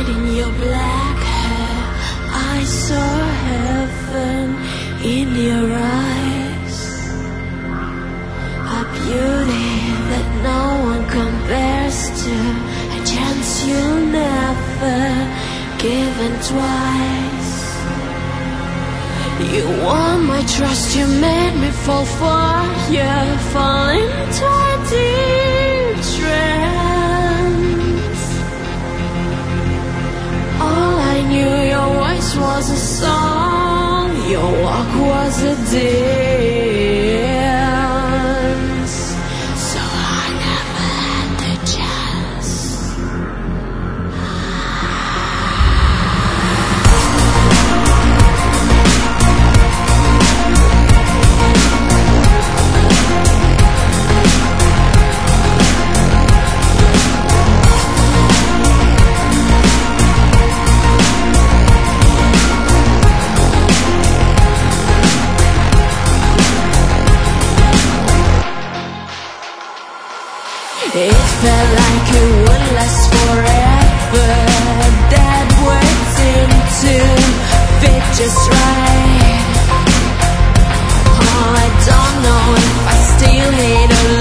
in your black hair. I saw heaven in your eyes, a beauty that no one compares to, a chance you'll never given twice. You won my trust, you made me fall for you, fall into a deep trance. All I knew, your voice was a song, your walk was a dance. So I never had the chance. It felt like it would last forever, that words seemed to fit just right. Oh, I don't know if I still hate or